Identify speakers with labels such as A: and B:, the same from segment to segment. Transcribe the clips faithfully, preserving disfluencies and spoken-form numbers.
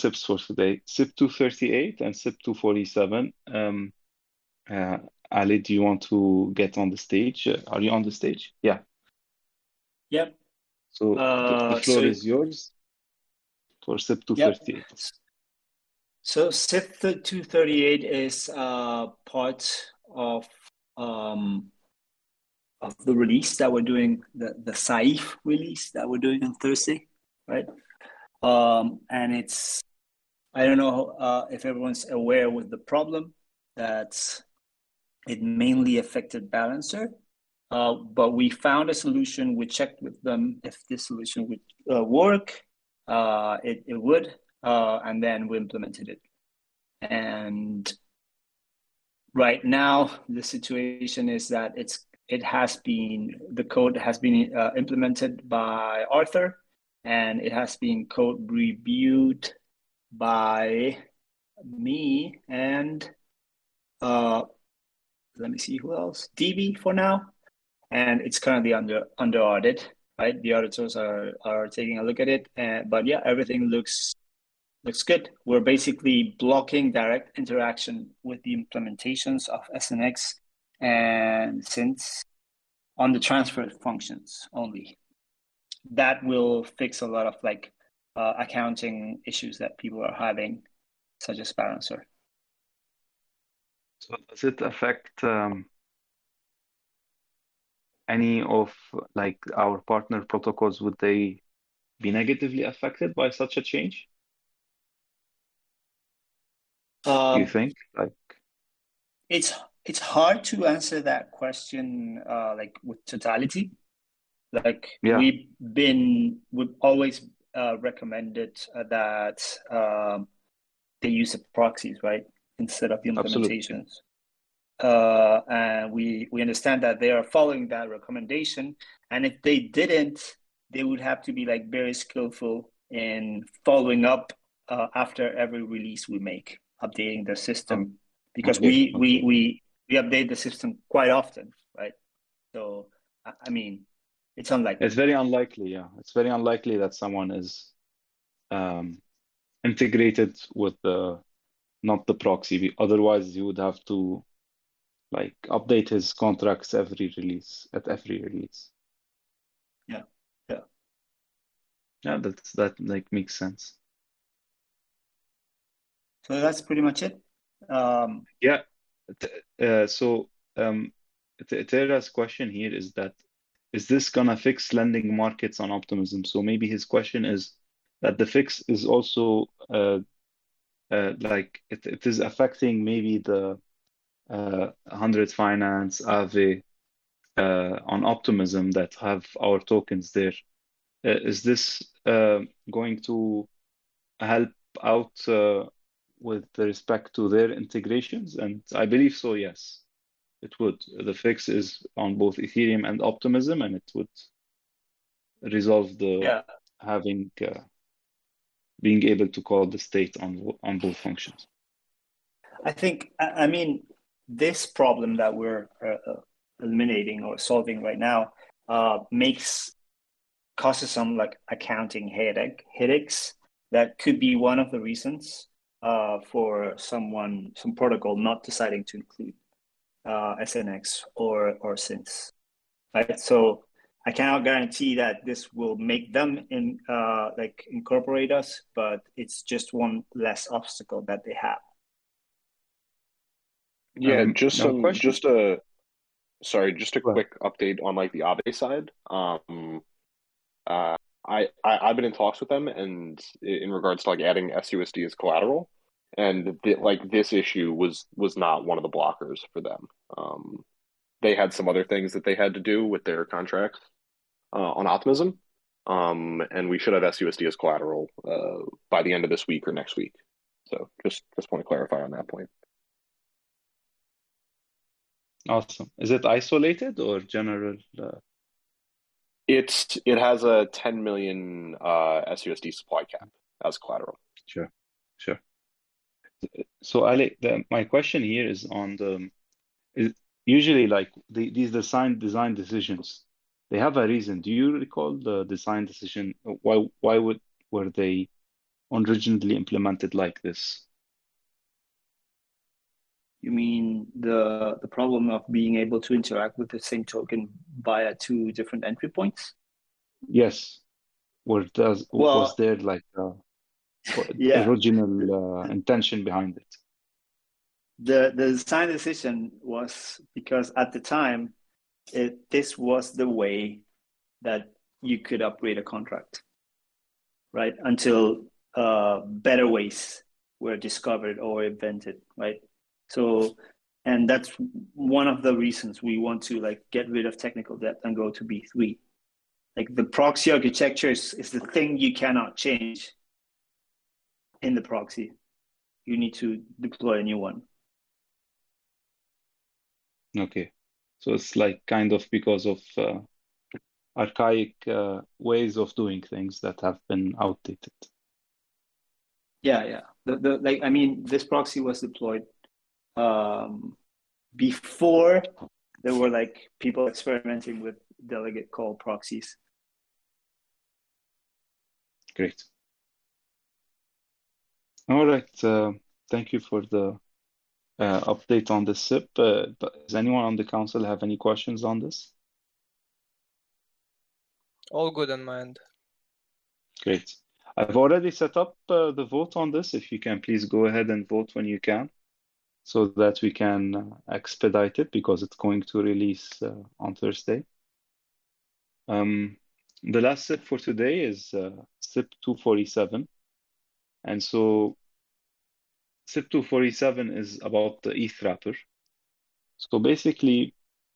A: S I Ps for today. S I P two thirty-eight and S I P two forty-seven. Um, uh, Ali, do you want to get on the stage? Uh, Are you on the stage? Yeah.
B: Yep.
A: So the, the
B: Uh,
A: floor
B: so
A: is yours for S I P
B: yep.
A: two thirty-eight.
B: So S I P two thirty-eight is uh, part of um, of the release that we're doing, the the Saif release that we're doing on Thursday, right? Um, and it's I don't know uh, if everyone's aware with the problem that it mainly affected Balancer, uh, but we found a solution. We checked with them if this solution would uh, work. Uh, it it would, uh, and then we implemented it. And right now, the situation is that it's it has been the code has been uh, implemented by Arthur, and it has been code reviewed by me and uh, let me see who else, D B for now, and it's currently under under audit. Right, the auditors are are taking a look at it, and, but yeah, everything looks looks good. We're basically blocking direct interaction with the implementations of S N X and since on the transfer functions only. That will fix a lot of like uh, accounting issues that people are having, such as Balancer.
A: So does it affect um, any of like our partner protocols? Would they be negatively affected by such a change? Do you
B: Um,
A: think? Like,
B: it's it's hard to answer that question uh, like with totality. Like
A: yeah,
B: we've been, we've always uh, recommended uh, that um, they use the proxies, right, instead of the
A: absolutely.
B: implementations. Uh, and we we understand that they are following that recommendation. And if they didn't, they would have to be like very skillful in following up uh, after every release we make, updating the
A: Oh,
B: system, because
A: okay,
B: we we
A: okay.
B: we we update the system quite often, right? So I I mean, it's
A: It's
B: unlikely.
A: very unlikely, yeah. It's very unlikely that someone is um, integrated with the not the proxy. Otherwise, you would have to like update his contracts every release at every release.
B: Yeah, yeah.
A: Yeah, that's that like makes sense.
B: So that's pretty much it. Um,
A: Yeah. T- Uh, so um, T- Tara's question here is that is this gonna fix lending markets on Optimism? So maybe his question is that the fix is also uh, uh, like it, it is affecting maybe the uh, one hundred Finance, Aave uh, on Optimism that have our tokens there. Uh, is this uh, going to help out uh, with respect to their integrations? And I believe so, yes, it would. The fix is on both Ethereum and Optimism, and it would resolve the
B: yeah,
A: having uh, being able to call the state on on both functions.
B: I think, I mean, this problem that we're uh, eliminating or solving right now uh, makes causes some like accounting headache headaches that could be one of the reasons uh, for someone some protocol not deciding to include uh, S N X or or S I N S, right? So I cannot guarantee that this will make them in uh, like incorporate us, but it's just one less obstacle that they have.
C: Yeah,
A: Um,
C: just
A: now
C: some,
A: question.
C: just a, sorry, just a
A: Go ahead.
C: quick update on like the Aave side. Um, uh, I, I I've been in talks with them, and in regards to like adding S U S D as collateral, and th like this issue was was not one of the blockers for them. Um, they had some other things that they had to do with their contracts uh, on Optimism, um, and we should have S U S D as collateral uh, by the end of this week or next week. So just just want to clarify on that point.
A: Awesome. Is it isolated or general? Uh,
C: It's it has a ten million uh, S U S D supply cap as collateral.
A: sure, sure. So Ali, the, my question here is on the is usually like the, these design design decisions, they have a reason. Do you recall the design decision? Why why would were they originally implemented like this.
B: You mean the the problem of being able to interact with the same token via two different entry points?
A: Yes. Or does
B: Well,
A: was there like uh,
B: yeah,
A: original uh, intention behind it?
B: the the design decision was because at the time, it this was the way that you could upgrade a contract, right? Until uh, better ways were discovered or invented, right? So, and that's one of the reasons we want to like get rid of technical debt and go to B three. Like the proxy architecture is, is the thing you cannot change in the proxy. You need to deploy a new one.
A: Okay. So it's like kind of because of uh, archaic uh, ways of doing things that have been outdated.
B: Yeah, yeah. The, the like I mean, this proxy was deployed um, before there were like people experimenting with delegate call proxies.
A: Great. All right. Uh, thank you for the uh, update on the S I P. Uh, does anyone on the council have any questions on this?
D: All good on my end.
A: Great. I've already set up uh, the vote on this. If you can please go ahead and vote when you can, so that we can uh, expedite it because it's going to release uh, on Thursday. Um, the last S I P for today is uh, S I P two forty-seven. And so S I P two forty-seven is about the E T H wrapper. So basically,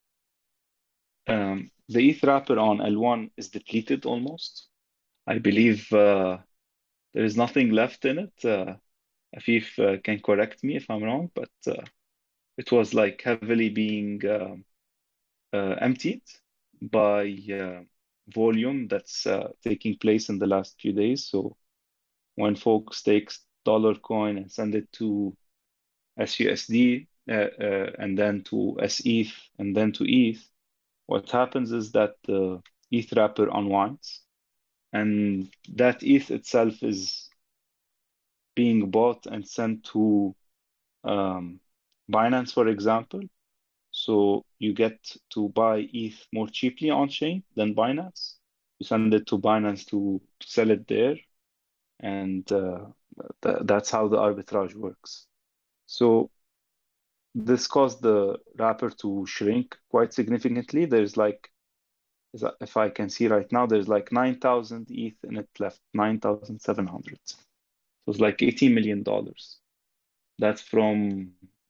A: um, the E T H wrapper on L one is depleted almost. I believe uh, there is nothing left in it. Uh, Afif uh, can correct me if I'm wrong, but uh, it was like heavily being uh, uh, emptied by uh, volume that's uh, taking place in the last few days. So when folks take dollar coin and send it to S U S D uh, uh, and then to S E T H and then to E T H, what happens is that the E T H wrapper unwinds, and that E T H itself is being bought and sent to um, Binance, for example. So you get to buy E T H more cheaply on chain than Binance. You send it to Binance to, to sell it there, and uh, th that's how the arbitrage works. So this caused the wrapper to shrink quite significantly. There's like, if I can see right now, there's like nine thousand E T H in it left, nine thousand seven hundred. So it's like eighteen million dollars. That's from,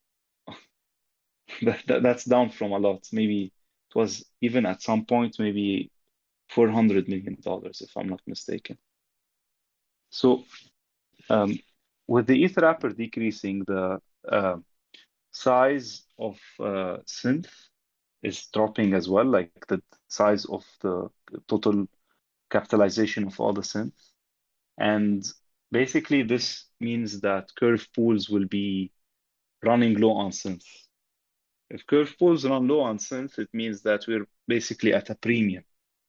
A: that, that, that's down from a lot. Maybe it was even at some point, maybe four hundred million dollars, if I'm not mistaken. So um, with the E T H wrapper decreasing, the uh, size of uh, synth is dropping as well, like the size of the total capitalization of all the synths. And basically, this means that curve pools will be running low on synth. If curve pools run low on synth, it means that we're basically at a premium.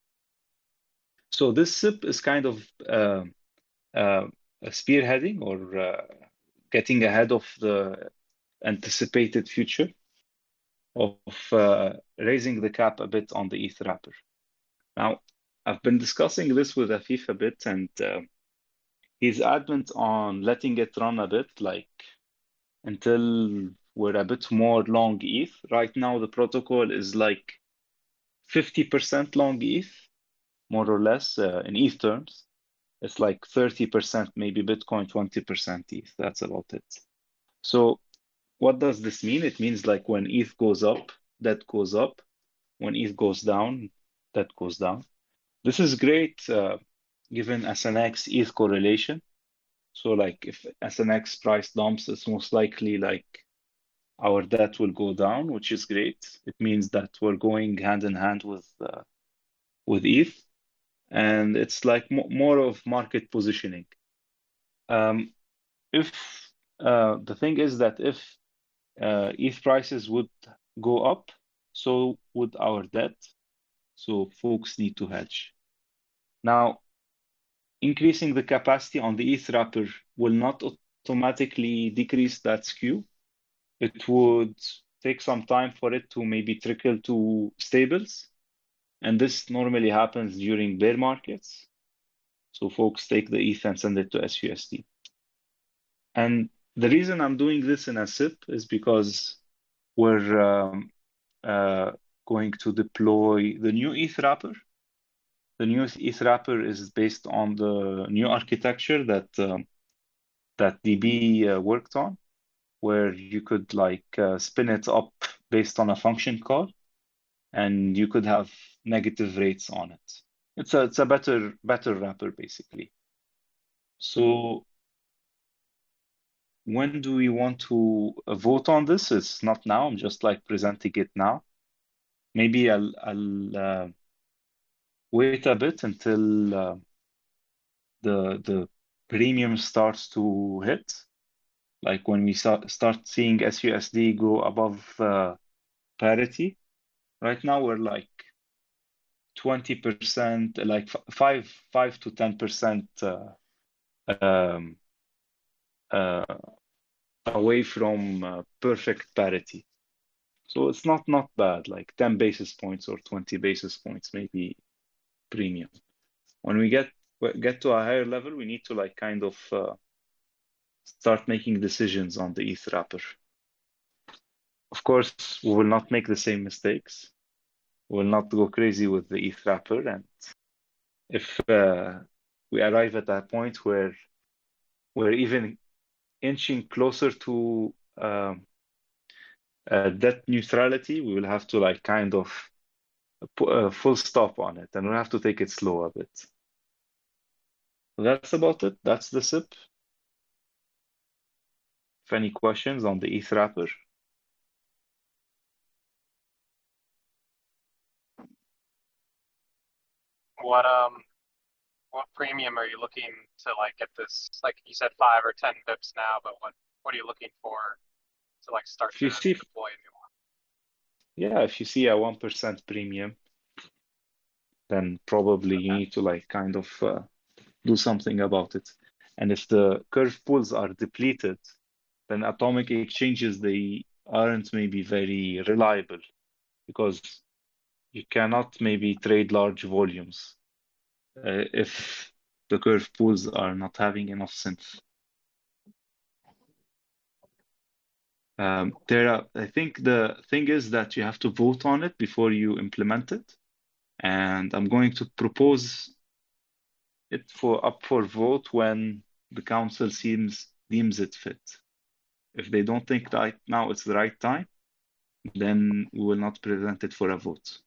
A: So this S I P is kind of uh, uh, spearheading or uh, getting ahead of the anticipated future of uh, raising the cap a bit on the E T H wrapper. Now, I've been discussing this with Afif a bit, and uh, he's adamant on letting it run a bit, like until we're a bit more long E T H. Right now, the protocol is like fifty percent long E T H, more or less, uh, in E T H terms. It's like thirty percent, maybe Bitcoin, twenty percent E T H. That's about it. So what does this mean? It means like when E T H goes up, that goes up. When E T H goes down, that goes down. This is great uh, given S N X E T H correlation. So like if S N X price dumps, it's most likely like our debt will go down, which is great. It means that we're going hand in hand with uh, with E T H, and it's like mo more of market positioning. Um, if uh, the thing is that if uh, E T H prices would go up, so would our debt. So folks need to hedge. Now, increasing the capacity on the E T H wrapper will not automatically decrease that skew. It would take some time for it to maybe trickle to stables. And this normally happens during bear markets. So folks take the E T H and send it to S U S D. And the reason I'm doing this in a S I P is because we're um, uh, going to deploy the new E T H wrapper. The new E T H wrapper is based on the new architecture that um, that D B uh, worked on, where you could like uh, spin it up based on a function call, and you could have negative rates on it. It's a it's a better better wrapper basically. So when do we want to uh, vote on this? It's not now. I'm just like presenting it now. Maybe I'll I'll uh, wait a bit until uh, the the premium starts to hit. Like when we start start seeing S U S D go above uh, parity. Right now we're like twenty percent, like five five to ten percent uh, um, uh, away from uh, perfect parity. So it's not not bad, like ten basis points or twenty basis points, maybe premium. When we get get to a higher level, we need to like kind of uh, start making decisions on the E T H wrapper. Of course, we will not make the same mistakes. We will not go crazy with the E T H wrapper. And if uh, we arrive at that point where we're even inching closer to um, uh, debt neutrality, we will have to like kind of put a full stop on it, and we'll have to take it slow a bit. So that's about it. That's the S I P. If any questions on the E T H wrapper?
D: What um what premium are you looking to like get this? Like you said, five or ten pips now, but what what are you looking for to like start
A: If you
D: to
A: see,
D: deploy a new one?
A: yeah, if you see a one percent premium, then probably you
D: Okay.
A: need to like kind of uh, do something about it. And if the curve pools are depleted, then atomic exchanges, they aren't maybe very reliable because you cannot maybe trade large volumes uh, if the curve pools are not having enough synth. Um, there are, I think the thing is that you have to vote on it before you implement it. And I'm going to propose it for up for vote when the council seems deems it fit. If they don't think that now it's the right time, then we will not present it for a vote.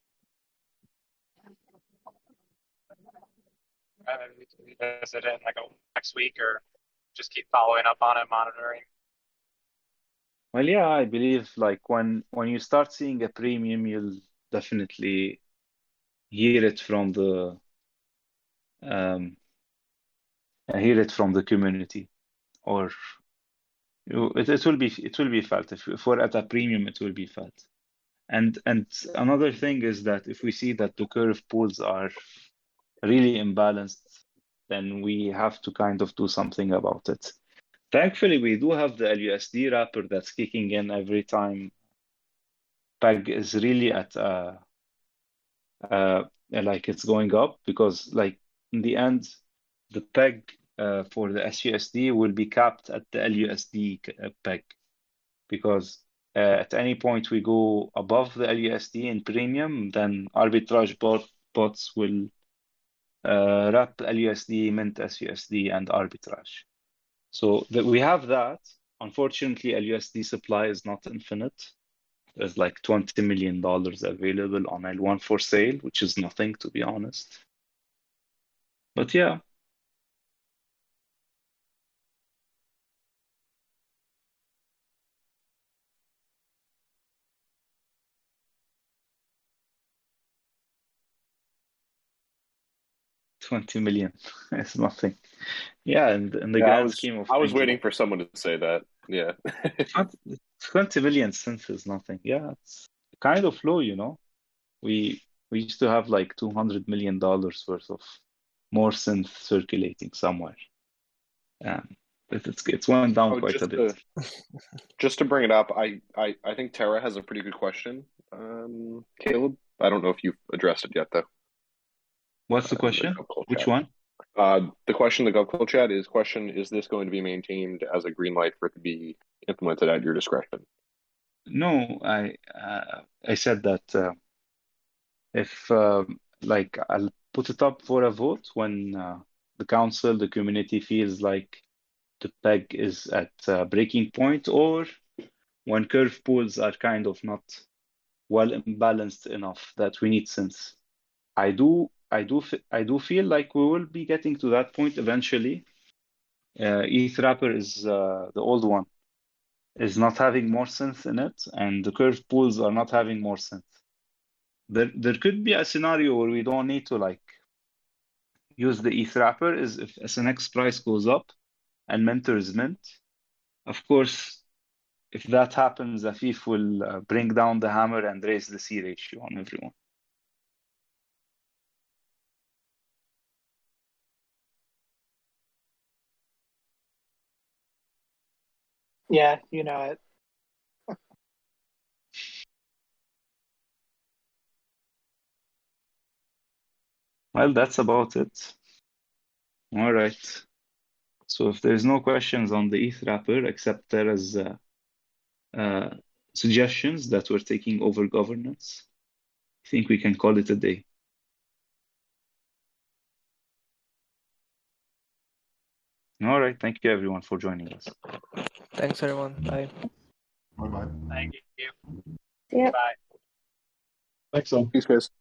D: And then we can revisit it like a, next week or just keep following up on it, monitoring.
A: Well, yeah, I believe like when when you start seeing a premium, you'll definitely hear it from the um, hear it from the community, or you, it, it will be it will be felt. If, if we're at a premium, it will be felt. And and another thing is that if we see that the curve pools are really imbalanced, then we have to kind of do something about it. Thankfully, we do have the L U S D wrapper that's kicking in every time peg is really at uh, uh, like it's going up, because like in the end, the peg uh, for the S U S D will be capped at the L U S D peg, because uh, at any point we go above the L U S D in premium, then arbitrage bot, bots will uh, wrap L U S D, mint S U S D, and arbitrage. So that we have that. Unfortunately, L U S D supply is not infinite. There's like twenty million dollars available on L one for sale, which is nothing, to be honest. But yeah. twenty million is nothing. Yeah, and in, in the
C: Yeah, I
A: grand
C: was
A: scheme of
C: I was
A: things,
C: waiting for someone to say that. Yeah.
A: twenty million synth is nothing. Yeah, it's kind of low, you know. We we used to have like two hundred million dollars worth of more synth circulating somewhere. Um, but it's it's went down
C: Oh,
A: quite a
C: just
A: bit.
C: to just to bring it up, I, I, I think Tara has a pretty good question, um, Caleb. I don't know if you've addressed it yet, though.
A: What's the
C: Uh,
A: question?
C: the GovCall
A: Which
C: chat.
A: one?
C: Uh, the question in the GovCall chat is: question Is this going to be maintained as a green light for it to be implemented at your discretion?
A: No, I uh, I said that uh, if um, like I'll put it up for a vote when uh, the council, the community feels like the peg is at uh, breaking point, or when curve pools are kind of not well imbalanced enough that we need synths. I do I do f- I do feel like we will be getting to that point eventually. Uh, E T H wrapper is uh, the old one is not having more synth in it, and the curve pools are not having more synth. There there could be a scenario where we don't need to like use the E T H wrapper is if S N X price goes up and Mentor is mint. Of course, if that happens, Afif will uh, bring down the hammer and raise the C ratio on everyone.
E: Yeah, you know it.
A: Well, that's about it. All right. So if there's no questions on the E T H wrapper, except there is uh, uh, suggestions that we're taking over governance, I think we can call it a day. All right. Thank you, everyone, for joining us.
F: Thanks, everyone. Bye.
G: Bye bye.
D: Thank you.
H: Yep.
D: Bye.
G: Thanks, all.
C: Peace, guys.